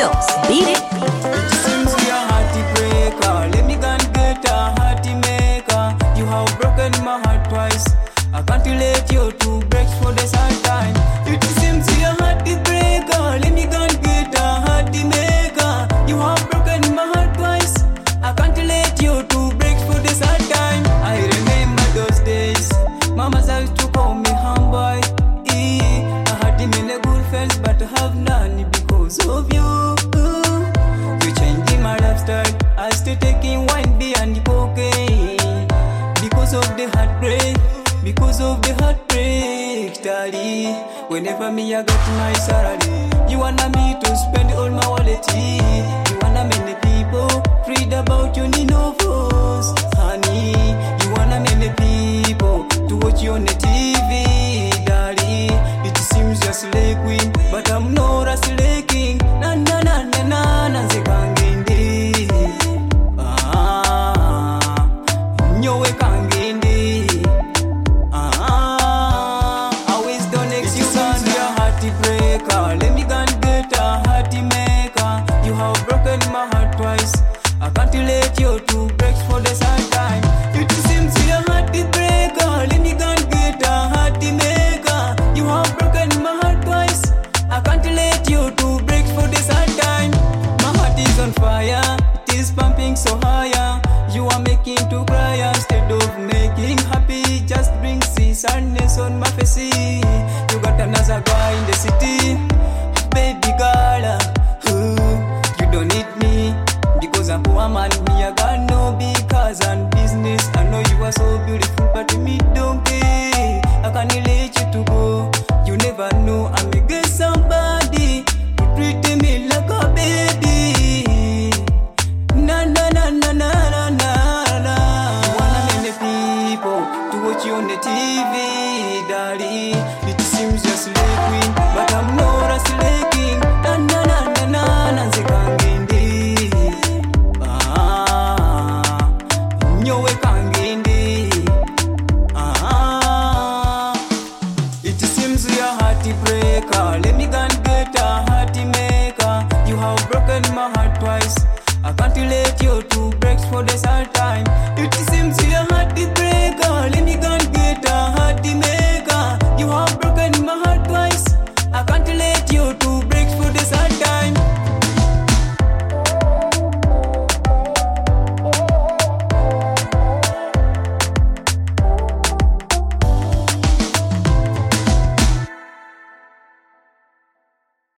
Skills, beat it. It seems you're a heartbreaker. Let me go and get a hearty maker. You have broken my heart twice. I can't let you to break for the sad time. It seems you're a heartbreaker. Let me go and get a hearty maker. You have broken my heart twice. I can't let you to break for the sad time. I remember those days. Mama's used to call me humble. I had many good friends, but I have none because of you. You changed my lifestyle. I still taking wine, beer, and cocaine because of the heartbreak. Because of the heartbreak, daddy. Whenever me I got my salary, you wanna me to spend all my wallet. You wanna many people read about you need no voice, honey. You wanna many people to watch you on the TV, daddy. It seems you're a slay queen, but I'm not a slay king. Na na na na na na zekangindi. Nyowe kangindi. Let me go and get a hearty maker. You have broken my heart twice. I can't let you to break for the sad time. It seems you're a hearty breaker. Let me go and get a hearty maker. You have broken my heart twice. I can't let you to break for the sad time. My heart is on fire. It is pumping so higher. You are making to cry instead of making happy. Just brings sadness on my face. You got another guy in the city. Baby girl, you don't need me because I'm poor man. Me I got no big cars and business. I know you are so beautiful, but me don't care. I can't let you to go. You never know I may get somebody to treat me like a baby. Na na na na na na na na. You wanna many people to watch you on the TV, daddy. It seems you're a slay queen, but I'm not a slay queen.